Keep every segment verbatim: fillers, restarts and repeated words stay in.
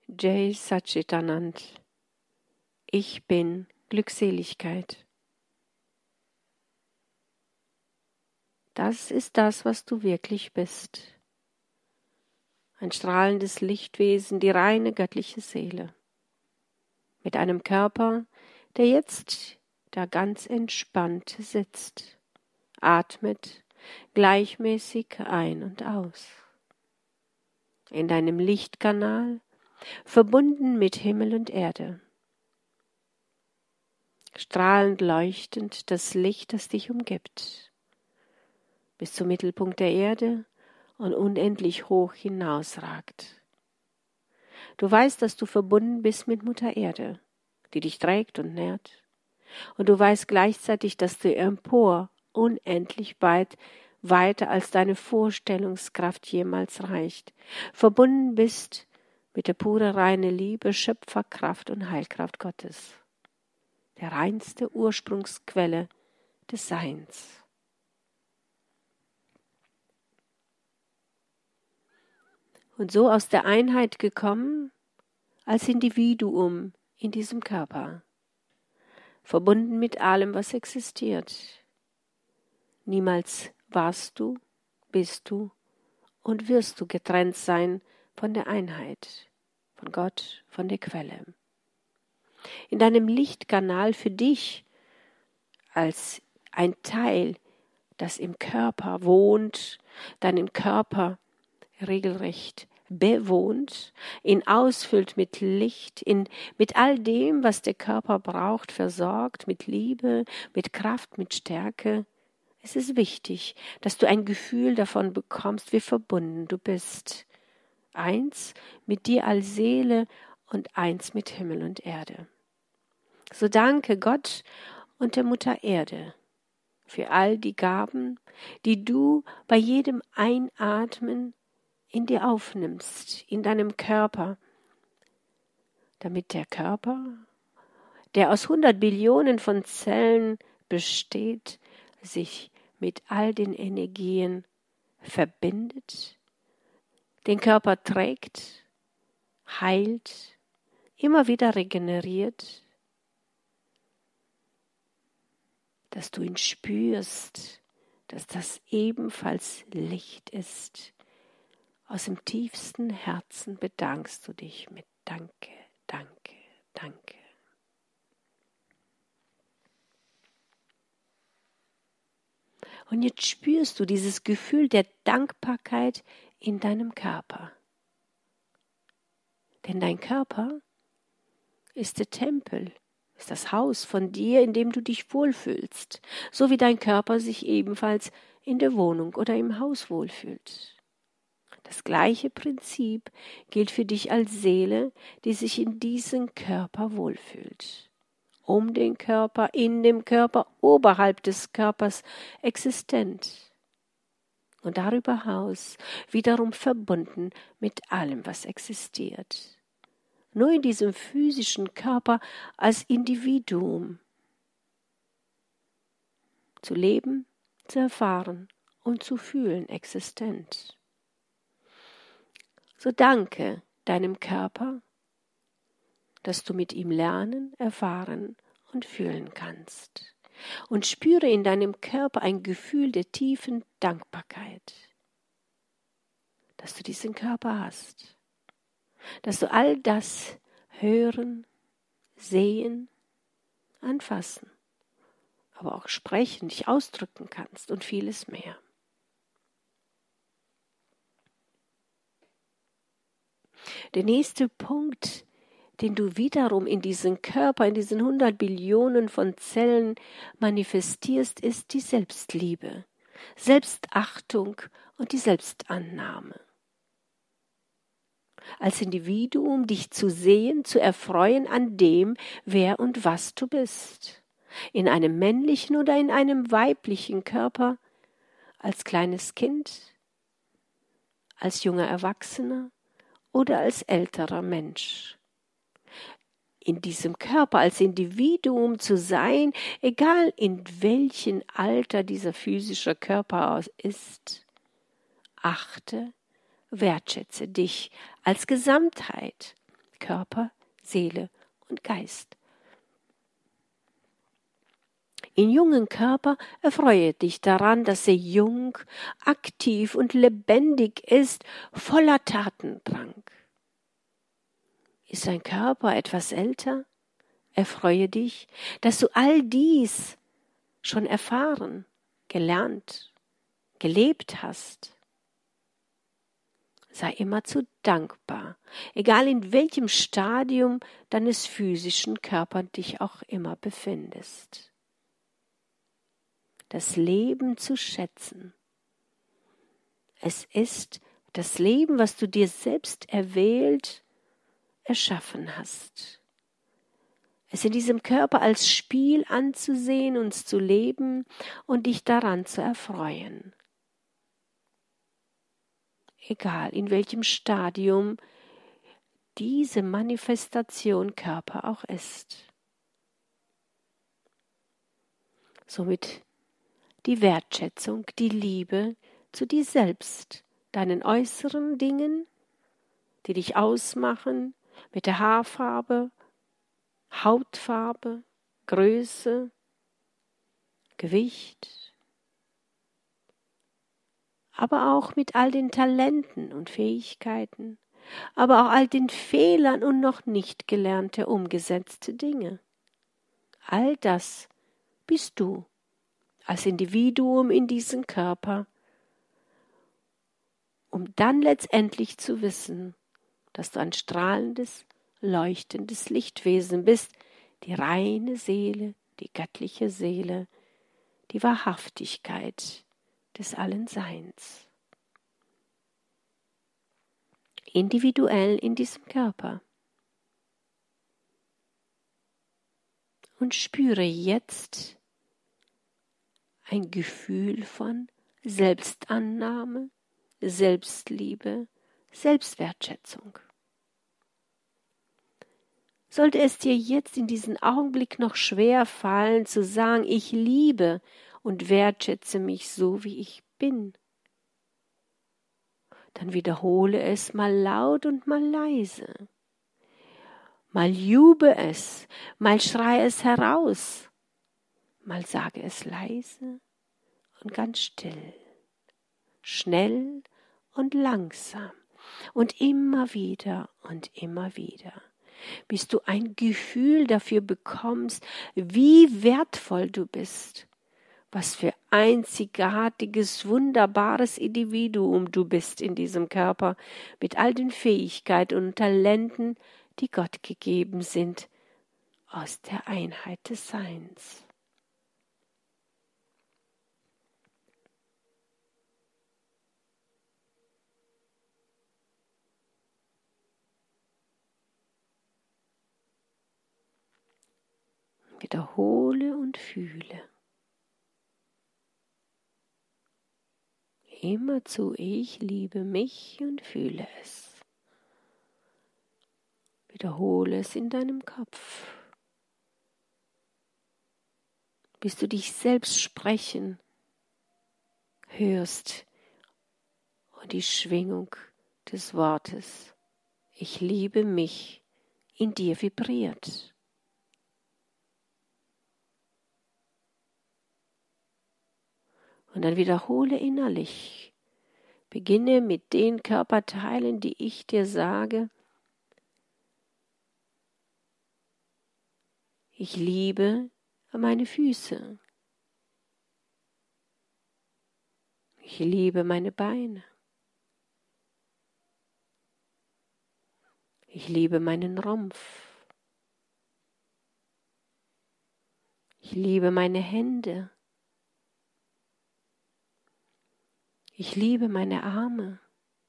Jai Satchitanand. Ich bin Glückseligkeit. Das ist das, was du wirklich bist. Ein strahlendes Lichtwesen, die reine göttliche Seele. Mit einem Körper, der jetzt da ganz entspannt sitzt, atmet gleichmäßig ein und aus. In deinem Lichtkanal, verbunden mit Himmel und Erde. Strahlend leuchtend das Licht, das dich umgibt, bis zum Mittelpunkt der Erde und unendlich hoch hinausragt. Du weißt, dass du verbunden bist mit Mutter Erde, die dich trägt und nährt. Und du weißt gleichzeitig, dass du empor unendlich weit, weiter als deine Vorstellungskraft jemals reicht, verbunden bist mit der pure reine Liebe, Schöpferkraft und Heilkraft Gottes, der reinste Ursprungsquelle des Seins. Und so aus der Einheit gekommen, als Individuum in diesem Körper, verbunden mit allem, was existiert. Niemals warst du, bist du und wirst du getrennt sein von der Einheit, von Gott, von der Quelle. In deinem Lichtkanal für dich als ein Teil, das im Körper wohnt, deinen Körper regelrecht bewohnt, ihn ausfüllt mit Licht, ihn mit all dem, was der Körper braucht, versorgt, mit Liebe, mit Kraft, mit Stärke. Es ist wichtig, dass du ein Gefühl davon bekommst, wie verbunden du bist. Eins mit dir als Seele und eins mit Himmel und Erde. So danke Gott und der Mutter Erde für all die Gaben, die du bei jedem Einatmen in dir aufnimmst, in deinem Körper, damit der Körper, der aus hundert Billionen von Zellen besteht, sich mit all den Energien verbindet, den Körper trägt, heilt, immer wieder regeneriert, dass du ihn spürst, dass das ebenfalls Licht ist. Aus dem tiefsten Herzen bedankst du dich mit Danke, Danke, Danke. Und jetzt spürst du dieses Gefühl der Dankbarkeit in deinem Körper. Denn dein Körper ist der Tempel, ist das Haus von dir, in dem du dich wohlfühlst, so wie dein Körper sich ebenfalls in der Wohnung oder im Haus wohlfühlt. Das gleiche Prinzip gilt für dich als Seele, die sich in diesem Körper wohlfühlt. Um den Körper, in dem Körper, oberhalb des Körpers existent. Und darüber hinaus wiederum verbunden mit allem, was existiert. Nur in diesem physischen Körper als Individuum zu leben, zu erfahren und zu fühlen existent. So danke deinem Körper, dass du mit ihm lernen, erfahren und fühlen kannst. Und spüre in deinem Körper ein Gefühl der tiefen Dankbarkeit, dass du diesen Körper hast, dass du all das hören, sehen, anfassen, aber auch sprechen, dich ausdrücken kannst und vieles mehr. Der nächste Punkt, den du wiederum in diesem Körper, in diesen hundert Billionen von Zellen manifestierst, ist die Selbstliebe, Selbstachtung und die Selbstannahme. Als Individuum dich zu sehen, zu erfreuen an dem, wer und was du bist. In einem männlichen oder in einem weiblichen Körper, als kleines Kind, als junger Erwachsener oder als älterer Mensch. In diesem Körper als Individuum zu sein, egal in welchem Alter dieser physische Körper ist, achte, wertschätze dich als Gesamtheit, Körper, Seele und Geist. In jungen Körper erfreue dich daran, dass er jung, aktiv und lebendig ist, voller Tatendrang. Ist dein Körper etwas älter? Erfreue dich, dass du all dies schon erfahren, gelernt, gelebt hast. Sei immerzu dankbar, egal in welchem Stadium deines physischen Körpers dich auch immer befindest. Das Leben zu schätzen. Es ist das Leben, was du dir selbst erwählt, erschaffen hast. Es in diesem Körper als Spiel anzusehen, uns zu leben und dich daran zu erfreuen. Egal in welchem Stadium diese Manifestation Körper auch ist. Somit die Wertschätzung, die Liebe zu dir selbst, deinen äußeren Dingen, die dich ausmachen, mit der Haarfarbe, Hautfarbe, Größe, Gewicht, aber auch mit all den Talenten und Fähigkeiten, aber auch all den Fehlern und noch nicht gelernte, umgesetzte Dinge. All das bist du als Individuum in diesem Körper, um dann letztendlich zu wissen, dass du ein strahlendes, leuchtendes Lichtwesen bist, die reine Seele, die göttliche Seele, die Wahrhaftigkeit des allen Seins. Individuell in diesem Körper. Und spüre jetzt ein Gefühl von Selbstannahme, Selbstliebe, Selbstwertschätzung. Sollte es dir jetzt in diesem Augenblick noch schwer fallen, zu sagen, ich liebe und wertschätze mich so, wie ich bin, dann wiederhole es mal laut und mal leise. Mal jube es, mal schreie es heraus, mal sage es leise und ganz still, schnell und langsam und immer wieder und immer wieder, bis du ein Gefühl dafür bekommst, wie wertvoll du bist, was für einzigartiges, wunderbares Individuum du bist in diesem Körper, mit all den Fähigkeiten und Talenten, die Gott gegeben sind, aus der Einheit des Seins. Wiederhole und fühle. Immerzu, ich liebe mich und fühle es. Wiederhole es in deinem Kopf, bis du dich selbst sprechen hörst und die Schwingung des Wortes, ich liebe mich, in dir vibriert. Und dann wiederhole innerlich, beginne mit den Körperteilen, die ich dir sage. Ich liebe meine Füße. Ich liebe meine Beine. Ich liebe meinen Rumpf. Ich liebe meine Hände. Ich liebe meine Arme.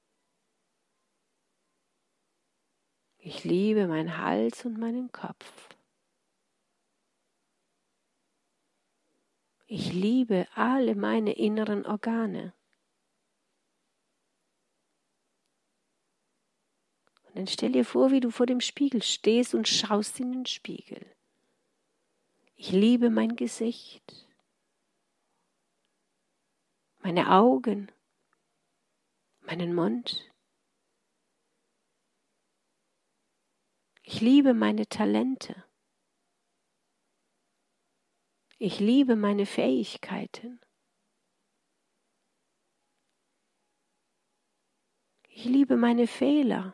Ich liebe meinen Hals und meinen Kopf. Ich liebe alle meine inneren Organe. Und dann stell dir vor, wie du vor dem Spiegel stehst und schaust in den Spiegel. Ich liebe mein Gesicht, meine Augen, meinen Mund. Ich liebe meine Talente. Ich liebe meine Fähigkeiten. Ich liebe meine Fehler.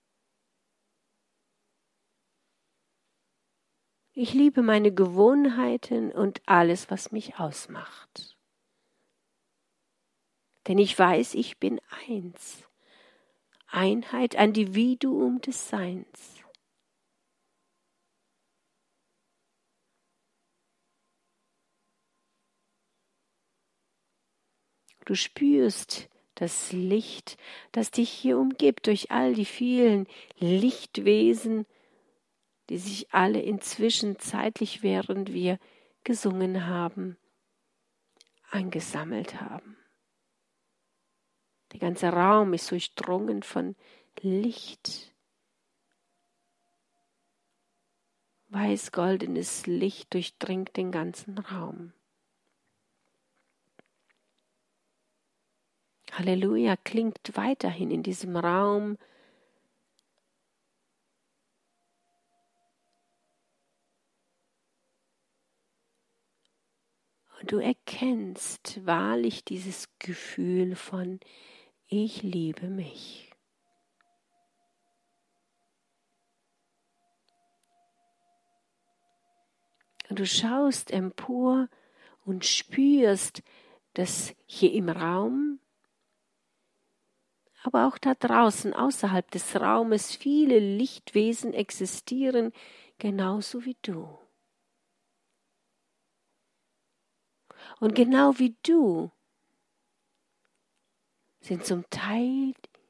Ich liebe meine Gewohnheiten und alles, was mich ausmacht. Denn ich weiß, ich bin eins. Einheit, ein Individuum des Seins. Du spürst das Licht, das dich hier umgibt, durch all die vielen Lichtwesen, die sich alle inzwischen zeitlich, während wir gesungen haben, angesammelt haben. Der ganze Raum ist durchdrungen von Licht. Weiß-goldenes Licht durchdringt den ganzen Raum. Halleluja klingt weiterhin in diesem Raum. Und du erkennst wahrlich dieses Gefühl von ich liebe mich. Und du schaust empor und spürst, dass hier im Raum, aber auch da draußen, außerhalb des Raumes, viele Lichtwesen existieren, genauso wie du. Und genau wie du sind zum Teil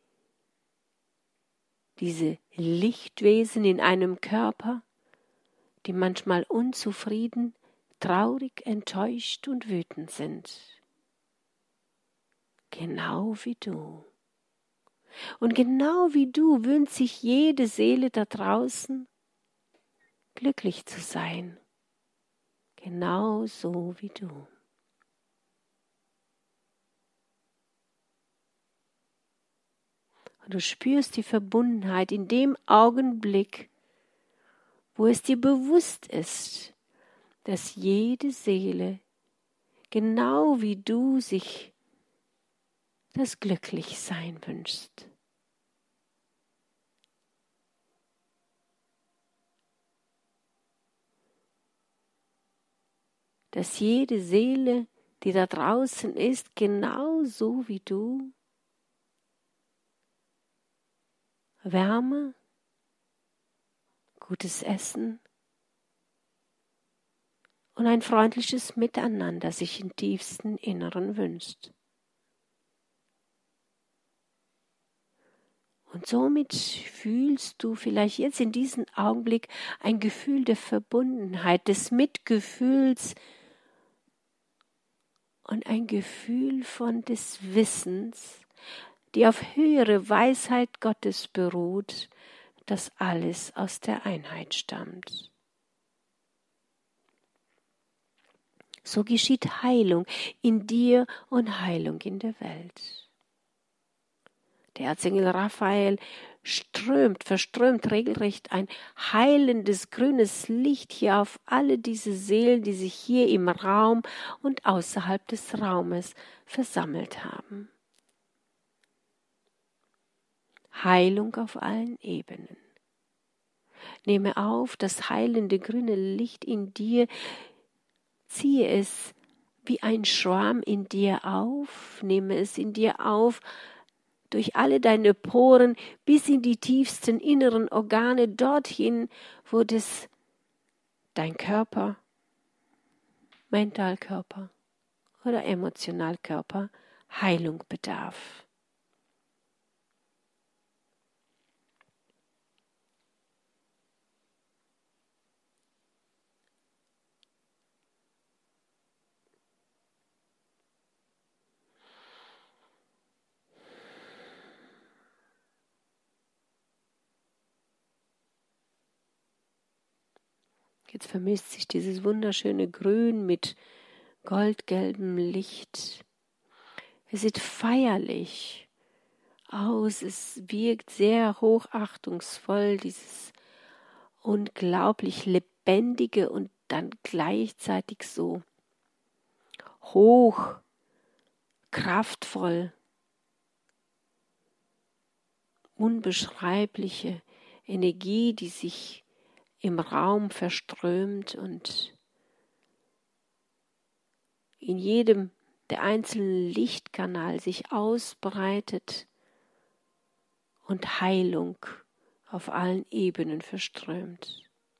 diese Lichtwesen in einem Körper, die manchmal unzufrieden, traurig, enttäuscht und wütend sind. Genau wie du. Und genau wie du wünscht sich jede Seele da draußen, glücklich zu sein. Genau so wie du. Und du spürst die Verbundenheit in dem Augenblick, wo es dir bewusst ist, dass jede Seele, genau wie du, sich das Glücklichsein wünscht. Dass jede Seele, die da draußen ist, genauso wie du, Wärme, gutes Essen und ein freundliches Miteinander sich im tiefsten Inneren wünscht. Und somit fühlst du vielleicht jetzt in diesem Augenblick ein Gefühl der Verbundenheit, des Mitgefühls und ein Gefühl von des Wissens, die auf höhere Weisheit Gottes beruht, dass alles aus der Einheit stammt. So geschieht Heilung in dir und Heilung in der Welt. Der Erzengel Raphael strömt, verströmt regelrecht ein heilendes grünes Licht hier auf alle diese Seelen, die sich hier im Raum und außerhalb des Raumes versammelt haben. Heilung auf allen Ebenen. Nehme auf das heilende grüne Licht in dir, ziehe es wie ein Schwarm in dir auf, nehme es in dir auf, durch alle deine Poren bis in die tiefsten inneren Organe, dorthin, wo das dein Körper, Mentalkörper oder Emotionalkörper Heilung bedarf. Jetzt vermisst sich dieses wunderschöne Grün mit goldgelbem Licht. Es sieht feierlich aus, es wirkt sehr hochachtungsvoll, dieses unglaublich lebendige und dann gleichzeitig so hoch, kraftvoll, unbeschreibliche Energie, die sich im Raum verströmt und in jedem der einzelnen Lichtkanal sich ausbreitet und Heilung auf allen Ebenen verströmt.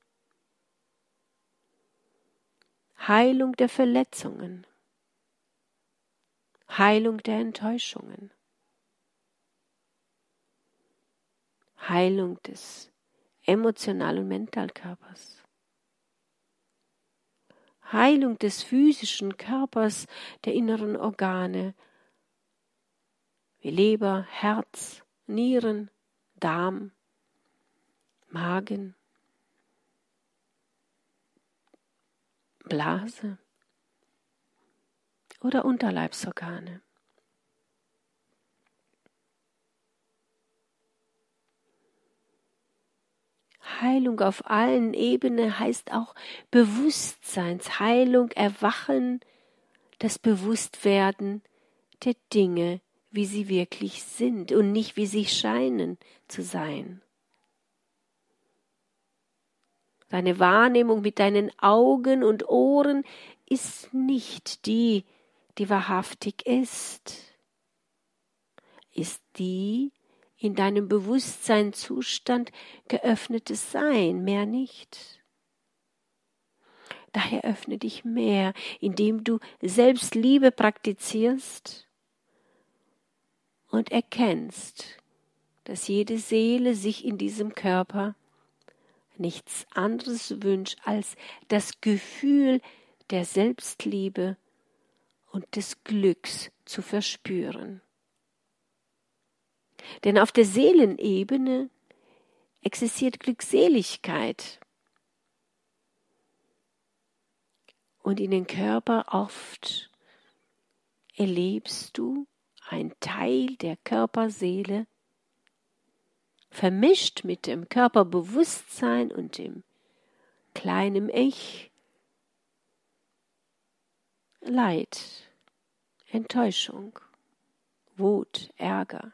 Heilung der Verletzungen, Heilung der Enttäuschungen, Heilung des Emotional- und Mentalkörpers, Heilung des physischen Körpers, der inneren Organe, wie Leber, Herz, Nieren, Darm, Magen, Blase oder Unterleibsorgane. Heilung auf allen Ebenen heißt auch Bewusstseinsheilung, Erwachen, das Bewusstwerden der Dinge, wie sie wirklich sind und nicht wie sie scheinen zu sein. Deine Wahrnehmung mit deinen Augen und Ohren ist nicht die, die wahrhaftig ist. Ist die in deinem Bewusstseinszustand geöffnetes Sein, mehr nicht. Daher öffne dich mehr, indem du Selbstliebe praktizierst und erkennst, dass jede Seele sich in diesem Körper nichts anderes wünscht als das Gefühl der Selbstliebe und des Glücks zu verspüren. Denn auf der Seelenebene existiert Glückseligkeit. Und in den Körper oft erlebst du einen Teil der Körperseele, vermischt mit dem Körperbewusstsein und dem kleinen Ich, Leid, Enttäuschung, Wut, Ärger.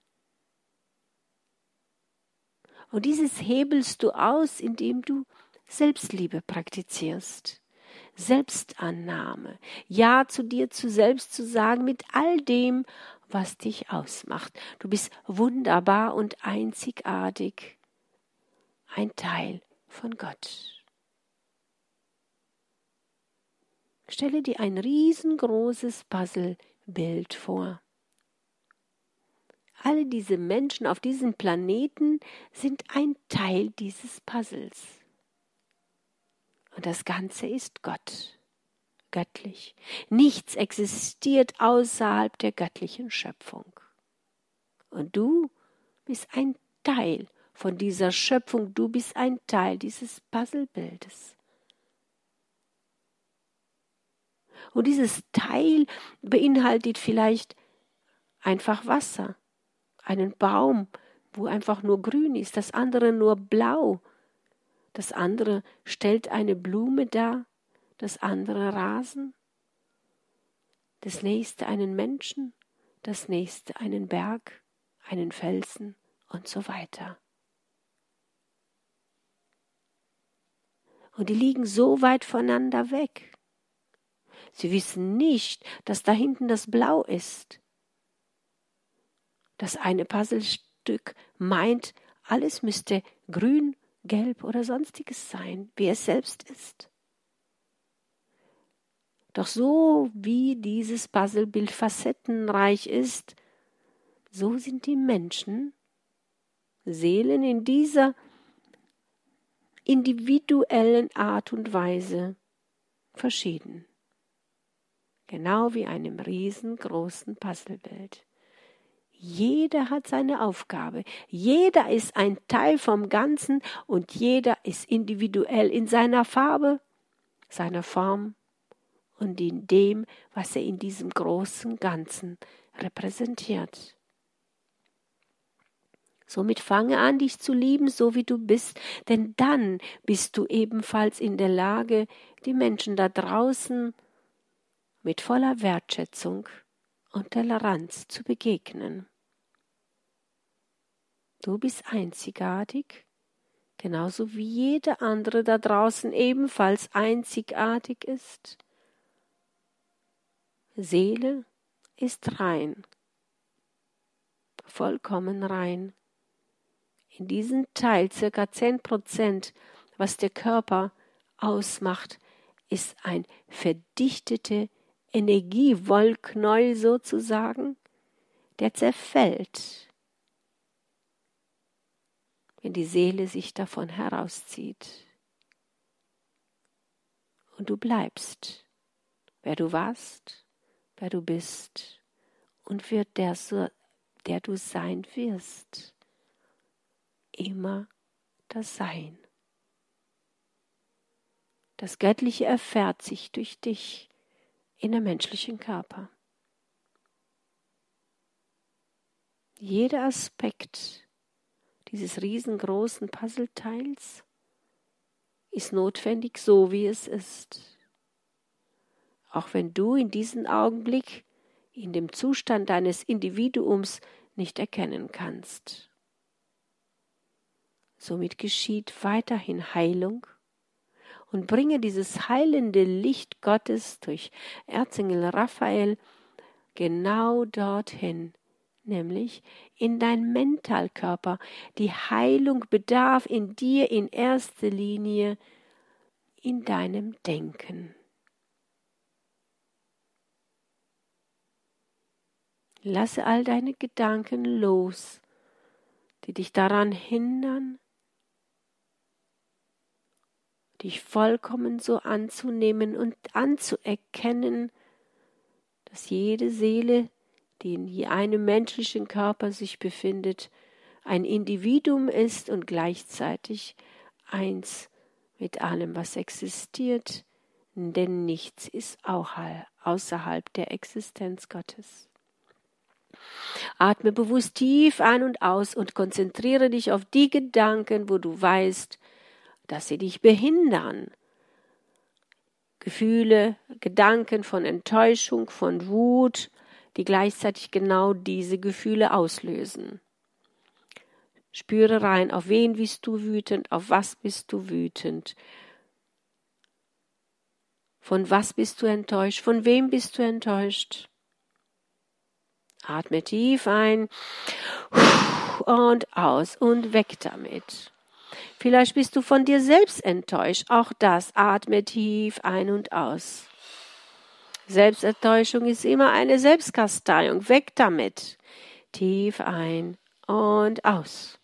Und dieses hebelst du aus, indem du Selbstliebe praktizierst. Selbstannahme, Ja zu dir zu selbst zu sagen mit all dem, was dich ausmacht. Du bist wunderbar und einzigartig, ein Teil von Gott. Stelle dir ein riesengroßes Puzzlebild vor. Alle diese Menschen auf diesem Planeten sind ein Teil dieses Puzzles. Und das Ganze ist Gott, göttlich. Nichts existiert außerhalb der göttlichen Schöpfung. Und du bist ein Teil von dieser Schöpfung, du bist ein Teil dieses Puzzlebildes. Und dieses Teil beinhaltet vielleicht einfach Wasser, einen Baum, wo einfach nur grün ist, das andere nur blau. Das andere stellt eine Blume dar, das andere Rasen, das nächste einen Menschen, das nächste einen Berg, einen Felsen und so weiter. Und die liegen so weit voneinander weg. Sie wissen nicht, dass da hinten das Blau ist. Das eine Puzzlestück meint, alles müsste grün, gelb oder sonstiges sein, wie es selbst ist. Doch so wie dieses Puzzlebild facettenreich ist, so sind die Menschen, Seelen in dieser individuellen Art und Weise verschieden. Genau wie einem riesengroßen Puzzlebild. Jeder hat seine Aufgabe. Jeder ist ein Teil vom Ganzen und jeder ist individuell in seiner Farbe, seiner Form und in dem, was er in diesem großen Ganzen repräsentiert. Somit fange an, dich zu lieben, so wie du bist, denn dann bist du ebenfalls in der Lage, die Menschen da draußen mit voller Wertschätzung und Toleranz zu begegnen. Du bist einzigartig, genauso wie jeder andere da draußen ebenfalls einzigartig ist. Seele ist rein, vollkommen rein. In diesem Teil, circa zehn Prozent, was der Körper ausmacht, ist ein verdichtete Energiewollknäuel sozusagen, der zerfällt, wenn die Seele sich davon herauszieht. Und du bleibst, wer du warst, wer du bist und wird der, der du sein wirst. Immer das Sein. Das Göttliche erfährt sich durch dich in der menschlichen Körper. Jeder Aspekt dieses riesengroßen Puzzleteils ist notwendig, so wie es ist. Auch wenn du in diesem Augenblick in dem Zustand deines Individuums nicht erkennen kannst. Somit geschieht weiterhin Heilung und bringe dieses heilende Licht Gottes durch Erzengel Raphael genau dorthin, nämlich in dein Mentalkörper. Die Heilung bedarf in dir in erster Linie in deinem Denken. Lasse all deine Gedanken los, die dich daran hindern, dich vollkommen so anzunehmen und anzuerkennen, dass jede Seele, die in einem menschlichen Körper sich befindet, ein Individuum ist und gleichzeitig eins mit allem, was existiert, denn nichts ist auch außerhalb der Existenz Gottes. Atme bewusst tief ein und aus und konzentriere dich auf die Gedanken, wo du weißt, dass sie dich behindern. Gefühle, Gedanken von Enttäuschung, von Wut, die gleichzeitig genau diese Gefühle auslösen. Spüre rein, auf wen bist du wütend, auf was bist du wütend, von was bist du enttäuscht, von wem bist du enttäuscht. Atme tief ein und aus und weg damit. Vielleicht bist du von dir selbst enttäuscht. Auch das, atme tief ein und aus. Selbstenttäuschung ist immer eine Selbstkasteiung. Weg damit. Tief ein und aus.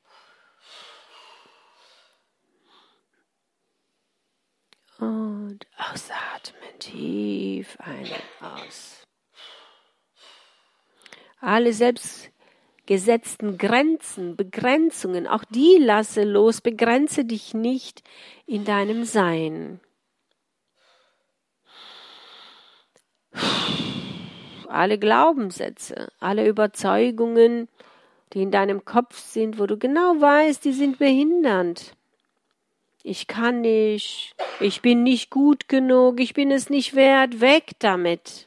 Und ausatmen. Tief ein und aus. Alle selbst gesetzten Grenzen, Begrenzungen, auch die lasse los, begrenze dich nicht in deinem Sein. Alle Glaubenssätze, alle Überzeugungen, die in deinem Kopf sind, wo du genau weißt, die sind behindernd. Ich kann nicht, ich bin nicht gut genug, ich bin es nicht wert, weg damit.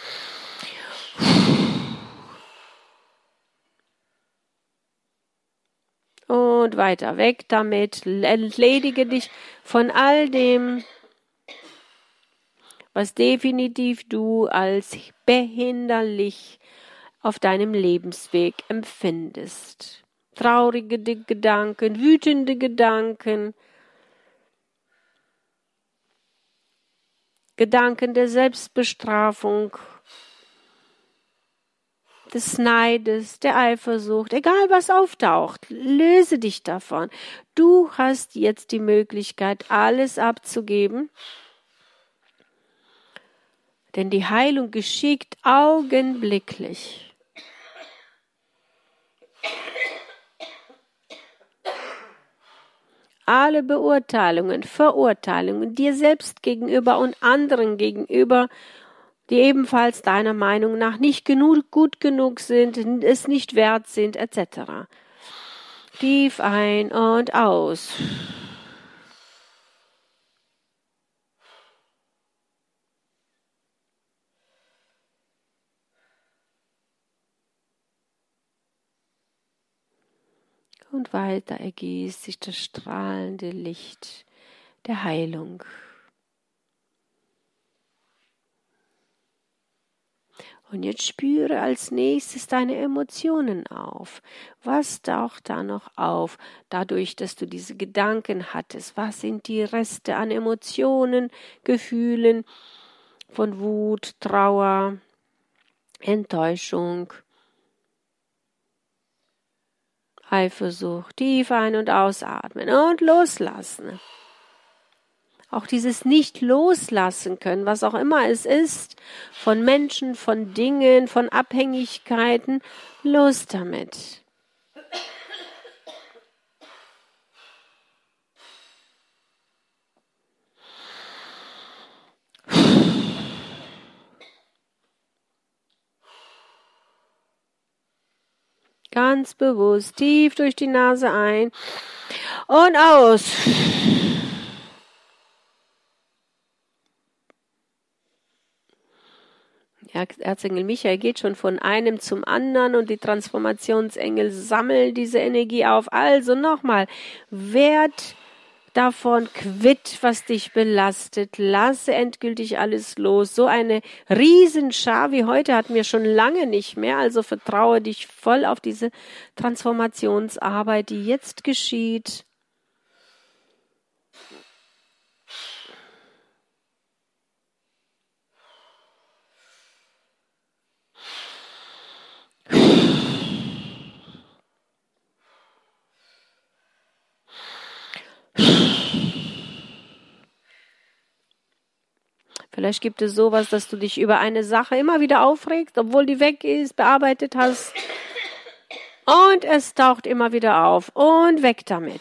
Und weiter weg damit, entledige dich von all dem, was definitiv du als behinderlich auf deinem Lebensweg empfindest. Traurige Gedanken, wütende Gedanken, Gedanken der Selbstbestrafung, des Neides, der Eifersucht, egal was auftaucht, löse dich davon. Du hast jetzt die Möglichkeit, alles abzugeben, denn die Heilung geschieht augenblicklich. Alle Beurteilungen, Verurteilungen dir selbst gegenüber und anderen gegenüber, die ebenfalls deiner Meinung nach nicht genug, gut genug sind, es nicht wert sind, et cetera. Tief ein und aus. Und weiter ergießt sich das strahlende Licht der Heilung. Und jetzt spüre als nächstes deine Emotionen auf. Was taucht da noch auf, dadurch, dass du diese Gedanken hattest? Was sind die Reste an Emotionen, Gefühlen von Wut, Trauer, Enttäuschung, Eifersucht? Tief ein- und ausatmen und loslassen. Auch dieses nicht loslassen können, was auch immer es ist, von Menschen, von Dingen, von Abhängigkeiten, los damit. Ganz bewusst, tief durch die Nase ein und aus. Erzengel Michael geht schon von einem zum anderen und die Transformationsengel sammeln diese Energie auf. Also nochmal, werd davon quitt, was dich belastet. Lasse endgültig alles los. So eine Riesenschar wie heute hatten wir schon lange nicht mehr. Also vertraue dich voll auf diese Transformationsarbeit, die jetzt geschieht. Vielleicht gibt es sowas, dass du dich über eine Sache immer wieder aufregst, obwohl die weg ist, bearbeitet hast. Und es taucht immer wieder auf. Und weg damit.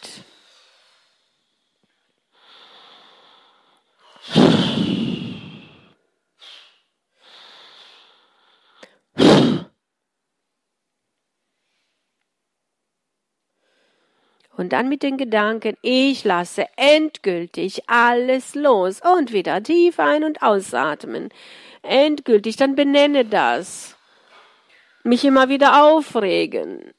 Und dann mit den Gedanken, ich lasse endgültig alles los. Und wieder tief ein- und ausatmen. Endgültig, dann benenne das. Mich immer wieder aufregen.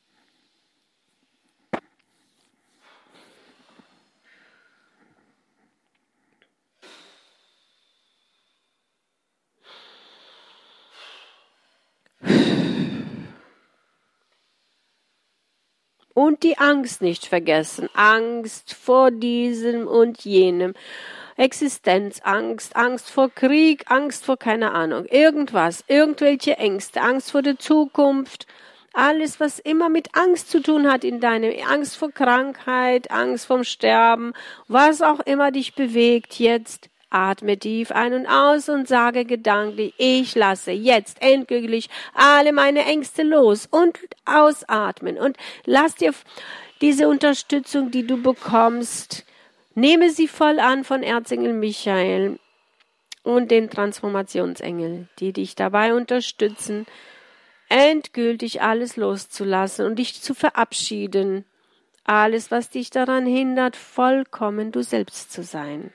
Und die Angst nicht vergessen. Angst vor diesem und jenem. Existenzangst, Angst vor Krieg, Angst vor keine Ahnung. Irgendwas, irgendwelche Ängste, Angst vor der Zukunft. Alles, was immer mit Angst zu tun hat in deinem, Angst vor Krankheit, Angst vorm Sterben, was auch immer dich bewegt jetzt. Atme tief ein und aus und sage gedanklich, ich lasse jetzt endgültig alle meine Ängste los und ausatmen und lass dir diese Unterstützung, die du bekommst, nehme sie voll an von Erzengel Michael und den Transformationsengel, die dich dabei unterstützen, endgültig alles loszulassen und dich zu verabschieden. Alles, was dich daran hindert, vollkommen du selbst zu sein.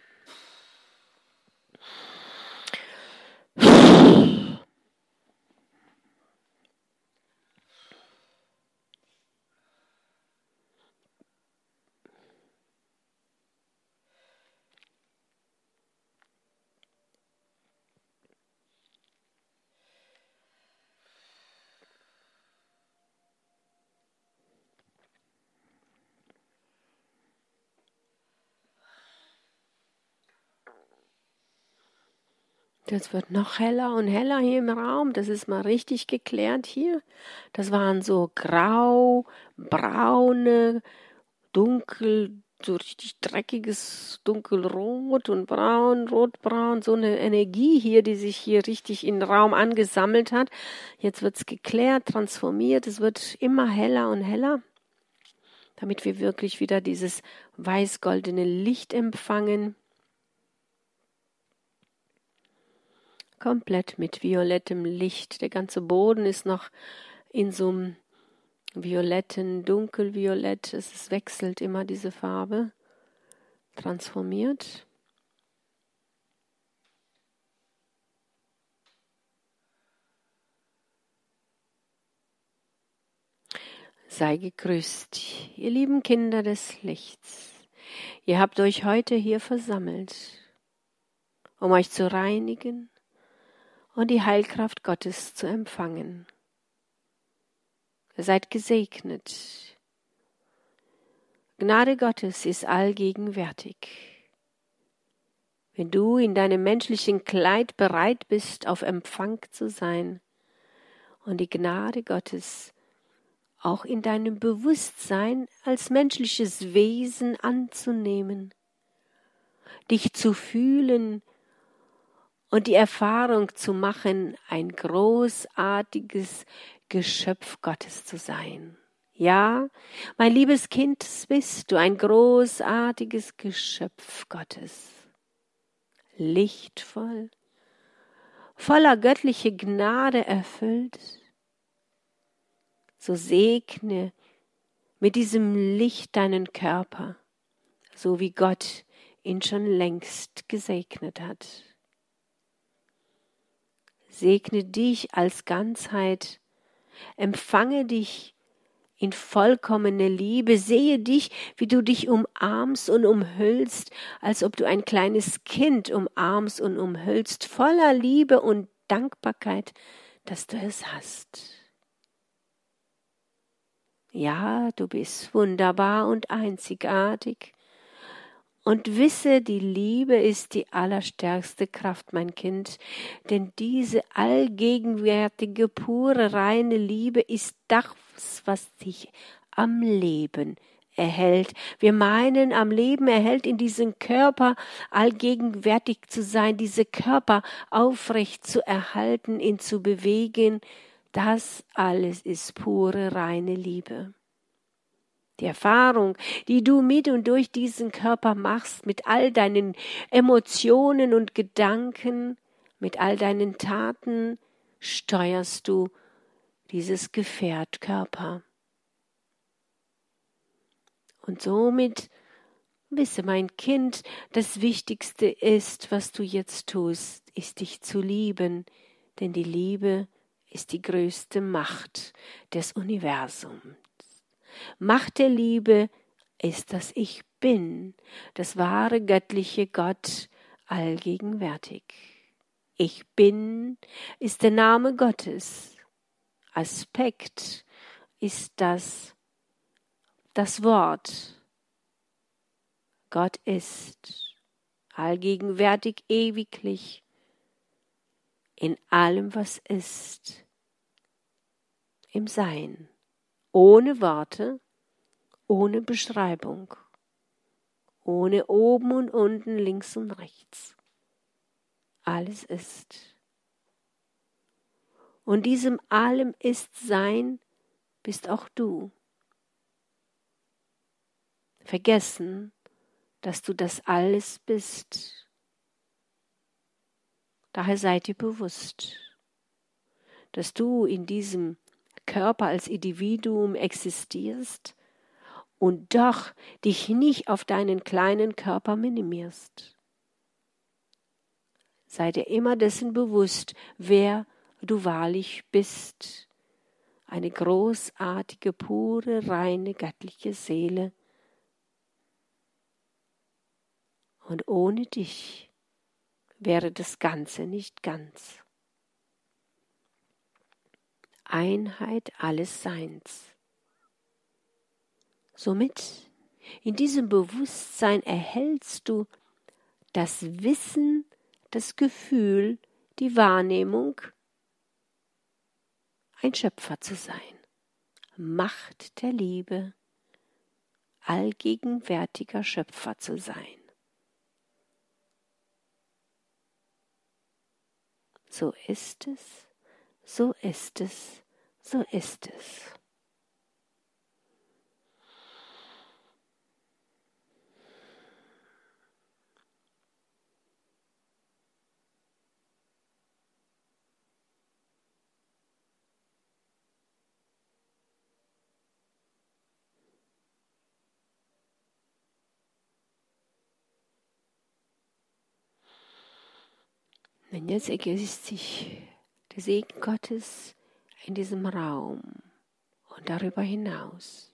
Das wird noch heller und heller hier im Raum. Das ist mal richtig geklärt hier. Das waren so grau, braune, dunkel, so richtig dreckiges dunkelrot und braun, rotbraun. So eine Energie hier, die sich hier richtig in den Raum angesammelt hat. Jetzt wird's geklärt, transformiert. Es wird immer heller und heller, damit wir wirklich wieder dieses weiß-goldene Licht empfangen. Komplett mit violettem Licht. Der ganze Boden ist noch in so einem violetten, dunkelviolett, es wechselt immer diese Farbe, transformiert. Sei gegrüßt, ihr lieben Kinder des Lichts. Ihr habt euch heute hier versammelt, um euch zu reinigen und die Heilkraft Gottes zu empfangen. Ihr seid gesegnet. Gnade Gottes ist allgegenwärtig. Wenn du in deinem menschlichen Kleid bereit bist, auf Empfang zu sein und die Gnade Gottes auch in deinem Bewusstsein als menschliches Wesen anzunehmen, dich zu fühlen und die Erfahrung zu machen, ein großartiges Geschöpf Gottes zu sein. Ja, mein liebes Kind, bist du ein großartiges Geschöpf Gottes. Lichtvoll, voller göttlicher Gnade erfüllt. So segne mit diesem Licht deinen Körper, so wie Gott ihn schon längst gesegnet hat. Segne dich als Ganzheit, empfange dich in vollkommene Liebe, sehe dich, wie du dich umarmst und umhüllst, als ob du ein kleines Kind umarmst und umhüllst, voller Liebe und Dankbarkeit, dass du es hast. Ja, du bist wunderbar und einzigartig. Und wisse, die Liebe ist die allerstärkste Kraft, mein Kind, denn diese allgegenwärtige, pure, reine Liebe ist das, was dich am Leben erhält. Wir meinen, am Leben erhält in diesem Körper allgegenwärtig zu sein, diese Körper aufrecht zu erhalten, ihn zu bewegen. Das alles ist pure, reine Liebe. Die Erfahrung, die du mit und durch diesen Körper machst, mit all deinen Emotionen und Gedanken, mit all deinen Taten, steuerst du dieses Gefährt Körper. Und somit wisse, mein Kind, das Wichtigste ist, was du jetzt tust, ist dich zu lieben, denn die Liebe ist die größte Macht des Universums. Macht der Liebe ist das Ich Bin, das wahre göttliche Gott, allgegenwärtig. Ich Bin ist der Name Gottes. Aspekt ist das, das Wort. Gott ist allgegenwärtig, ewiglich, in allem, was ist, im Sein. Ohne Worte, ohne Beschreibung, ohne oben und unten, links und rechts. Alles ist. Und diesem allem Ist-Sein bist auch du. Vergessen, dass du das alles bist. Daher sei dir bewusst, dass du in diesem Körper als Individuum existierst und doch dich nicht auf deinen kleinen Körper minimierst. Sei dir immer dessen bewusst, wer du wahrlich bist. Eine großartige, pure, reine, göttliche Seele. Und ohne dich wäre das Ganze nicht ganz. Einheit alles Seins. Somit, in diesem Bewusstsein erhältst du das Wissen, das Gefühl, die Wahrnehmung, ein Schöpfer zu sein. Macht der Liebe, allgegenwärtiger Schöpfer zu sein. So ist es. So ist es, so ist es. Und jetzt ergießt sich der Segen Gottes in diesem Raum und darüber hinaus.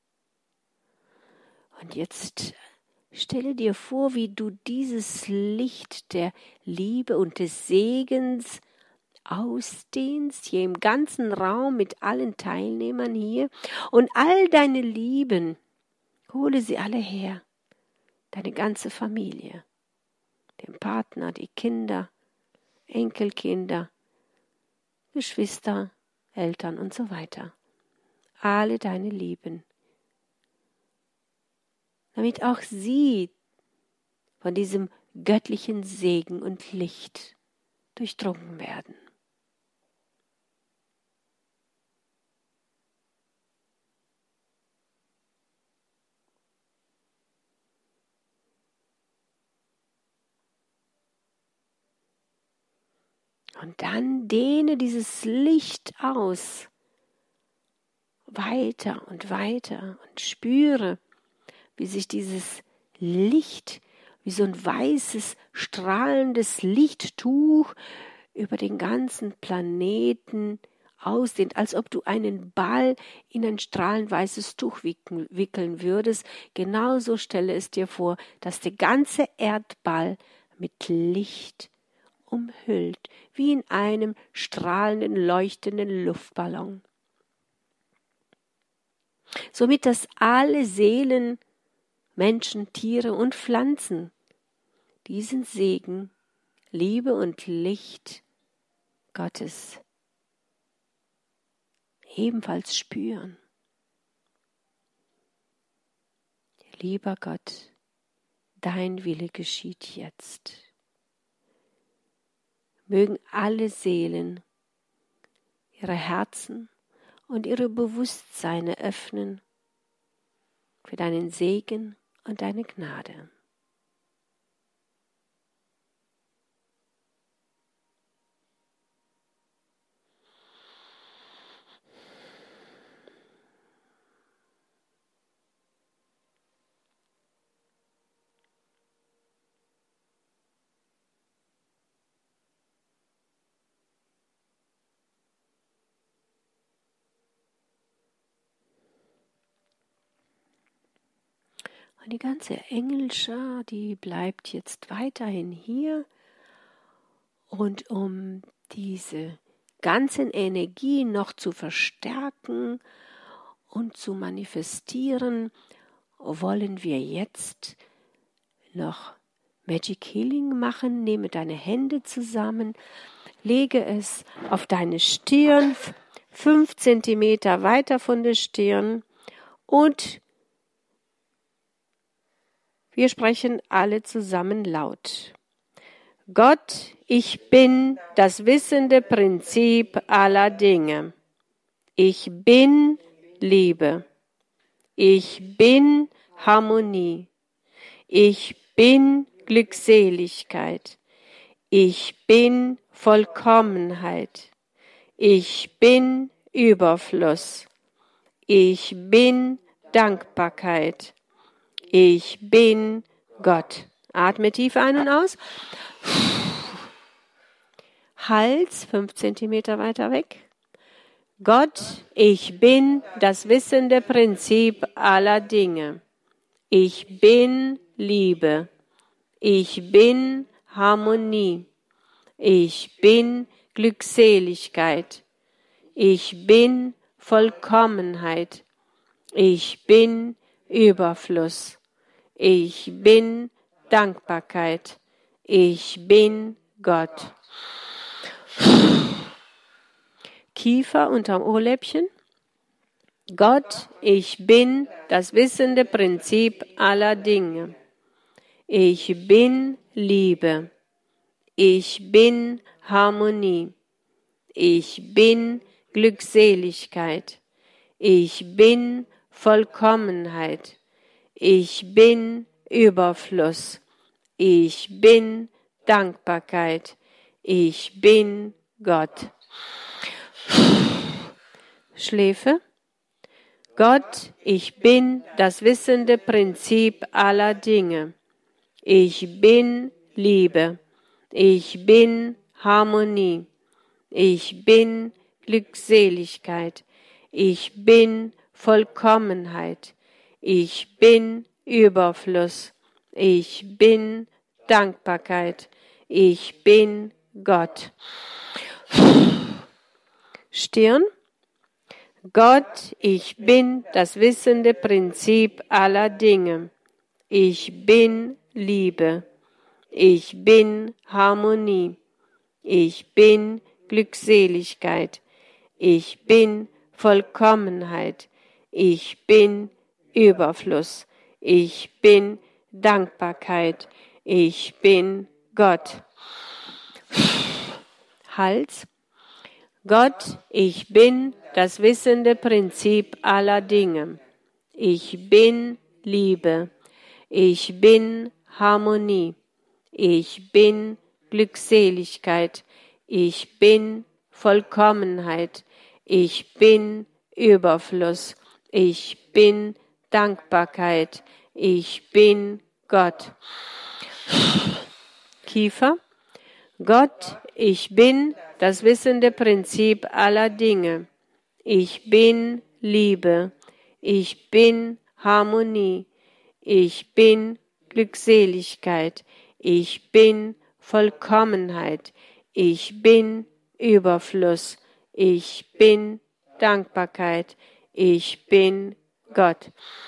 Und jetzt stelle dir vor, wie du dieses Licht der Liebe und des Segens ausdehnst, hier im ganzen Raum mit allen Teilnehmern hier. Und all deine Lieben, hole sie alle her. Deine ganze Familie, den Partner, die Kinder, Enkelkinder, Geschwister, Eltern und so weiter. Alle deine Lieben. Damit auch sie von diesem göttlichen Segen und Licht durchdrungen werden. Und dann dehne dieses Licht aus, weiter und weiter und spüre, wie sich dieses Licht, wie so ein weißes, strahlendes Lichttuch über den ganzen Planeten ausdehnt, als ob du einen Ball in ein strahlend weißes Tuch wickeln würdest. Genauso stelle es dir vor, dass der ganze Erdball mit Licht umhüllt, wie in einem strahlenden, leuchtenden Luftballon. Somit, dass alle Seelen, Menschen, Tiere und Pflanzen diesen Segen, Liebe und Licht Gottes ebenfalls spüren. Lieber Gott, dein Wille geschieht jetzt. Mögen alle Seelen ihre Herzen und ihre Bewusstseine öffnen für deinen Segen und deine Gnade. Und die ganze Engelschar, die bleibt jetzt weiterhin hier. Und um diese ganzen Energien noch zu verstärken und zu manifestieren, wollen wir jetzt noch Magic Healing machen. Nehme deine Hände zusammen, lege es auf deine Stirn, fünf Zentimeter weiter von der Stirn, und wir sprechen alle zusammen laut. Gott, ich bin das wissende Prinzip aller Dinge. Ich bin Liebe. Ich bin Harmonie. Ich bin Glückseligkeit. Ich bin Vollkommenheit. Ich bin Überfluss. Ich bin Dankbarkeit. Ich bin Gott. Atme tief ein und aus. Hals fünf Zentimeter weiter weg. Gott, ich bin das wissende Prinzip aller Dinge. Ich bin Liebe. Ich bin Harmonie. Ich bin Glückseligkeit. Ich bin Vollkommenheit. Ich bin Überfluss. Ich bin Dankbarkeit. Ich bin Gott. Kiefer unterm Ohrläppchen. Gott, ich bin das wissende Prinzip aller Dinge. Ich bin Liebe. Ich bin Harmonie. Ich bin Glückseligkeit. Ich bin Vollkommenheit. Ich bin Überfluss. Ich bin Dankbarkeit. Ich bin Gott. Schläfe. Gott, ich bin das wissende Prinzip aller Dinge. Ich bin Liebe. Ich bin Harmonie. Ich bin Glückseligkeit. Ich bin Vollkommenheit. Ich bin Überfluss. Ich bin Dankbarkeit. Ich bin Gott. Stirn. Gott, ich bin das wissende Prinzip aller Dinge. Ich bin Liebe. Ich bin Harmonie. Ich bin Glückseligkeit. Ich bin Vollkommenheit. Ich bin Überfluss. Ich bin Dankbarkeit. Ich bin Gott. Hals. Gott, ich bin das wissende Prinzip aller Dinge. Ich bin Liebe. Ich bin Harmonie. Ich bin Glückseligkeit. Ich bin Vollkommenheit. Ich bin Überfluss. Ich bin Dankbarkeit. Ich bin Gott. Kiefer. Gott, ich bin das wissende Prinzip aller Dinge. Ich bin Liebe. Ich bin Harmonie. Ich bin Glückseligkeit. Ich bin Vollkommenheit. Ich bin Überfluss. Ich bin Dankbarkeit. Ich bin Gott.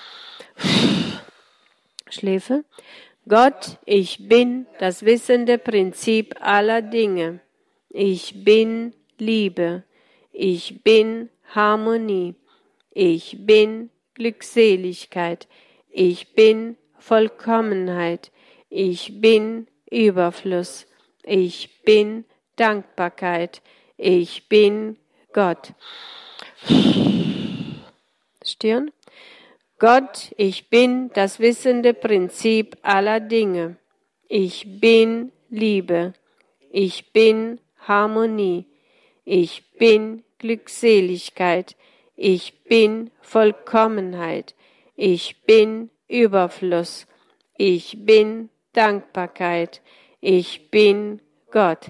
Schläfe. Gott, ich bin das wissende Prinzip aller Dinge. Ich bin Liebe. Ich bin Harmonie. Ich bin Glückseligkeit. Ich bin Vollkommenheit. Ich bin Überfluss. Ich bin Dankbarkeit. Ich bin Gott. Stirn. Gott, ich bin das wissende Prinzip aller Dinge. Ich bin Liebe. Ich bin Harmonie. Ich bin Glückseligkeit. Ich bin Vollkommenheit. Ich bin Überfluss. Ich bin Dankbarkeit. Ich bin Gott.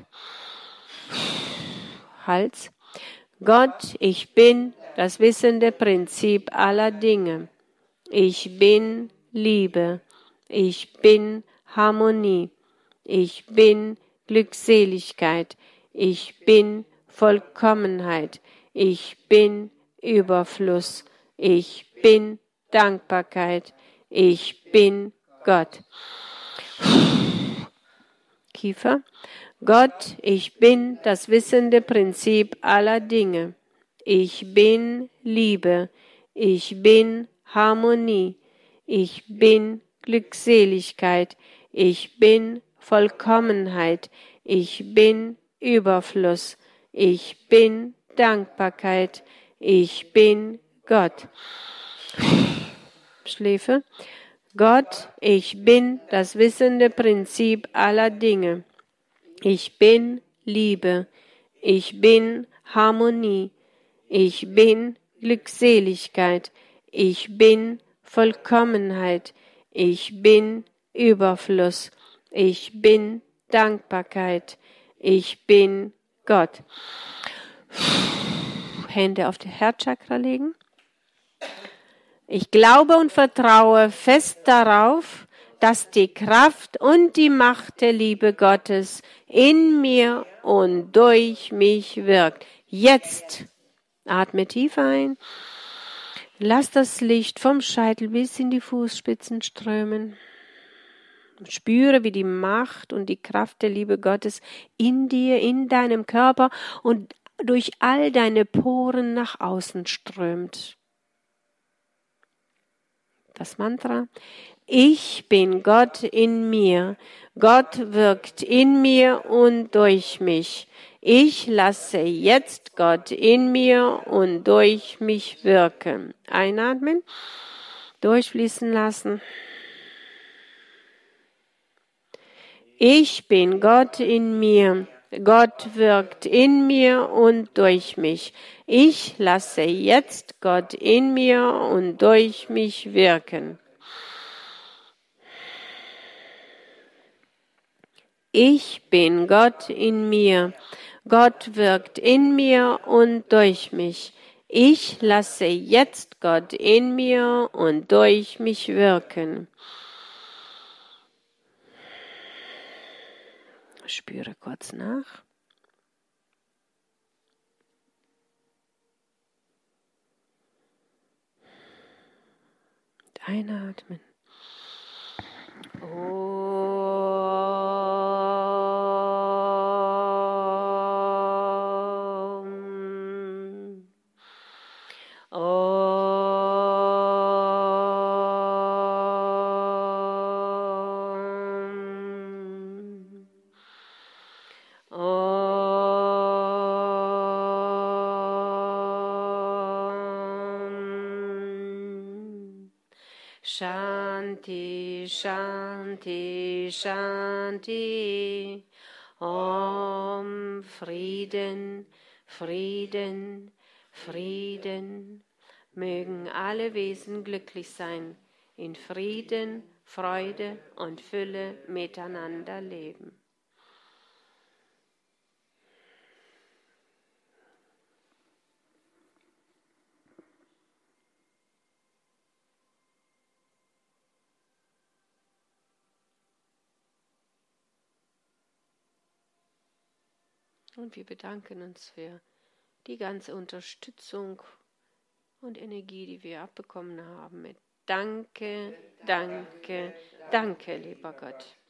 Hals. Gott, ich bin das wissende Prinzip aller Dinge. Ich bin Liebe. Ich bin Harmonie. Ich bin Glückseligkeit. Ich bin Vollkommenheit. Ich bin Überfluss. Ich bin Dankbarkeit. Ich bin Gott. Kiefer. Gott, ich bin das wissende Prinzip aller Dinge. Ich bin Liebe. Ich bin Harmonie. Ich bin Glückseligkeit. Ich bin Vollkommenheit. Ich bin Überfluss. Ich bin Dankbarkeit. Ich bin Gott. Schläfe. Gott, ich bin das wissende Prinzip aller Dinge. Ich bin Liebe. Ich bin Harmonie. Ich bin Glückseligkeit. Ich bin Vollkommenheit. Ich bin Überfluss. Ich bin Dankbarkeit. Ich bin Gott. Hände auf die Herzchakra legen. Ich glaube und vertraue fest darauf, dass die Kraft und die Macht der Liebe Gottes in mir und durch mich wirkt. Jetzt atme tief ein. Lass das Licht vom Scheitel bis in die Fußspitzen strömen. Spüre, wie die Macht und die Kraft der Liebe Gottes in dir, in deinem Körper und durch all deine Poren nach außen strömt. Das Mantra: Ich bin Gott in mir. Gott wirkt in mir und durch mich. Ich lasse jetzt Gott in mir und durch mich wirken. Einatmen, durchfließen lassen. Ich bin Gott in mir. Gott wirkt in mir und durch mich. Ich lasse jetzt Gott in mir und durch mich wirken. Ich bin Gott in mir. Gott wirkt in mir und durch mich. Ich lasse jetzt Gott in mir und durch mich wirken. Spüre kurz nach. Einatmen. Om. Om. Om. Shanti, Shanti, Shanti. Om, Frieden, Frieden, Frieden. Mögen alle Wesen glücklich sein, in Frieden, Freude und Fülle miteinander leben. Und wir bedanken uns für die ganze Unterstützung und Energie, die wir abbekommen haben. Mit Danke, danke, danke, lieber Gott.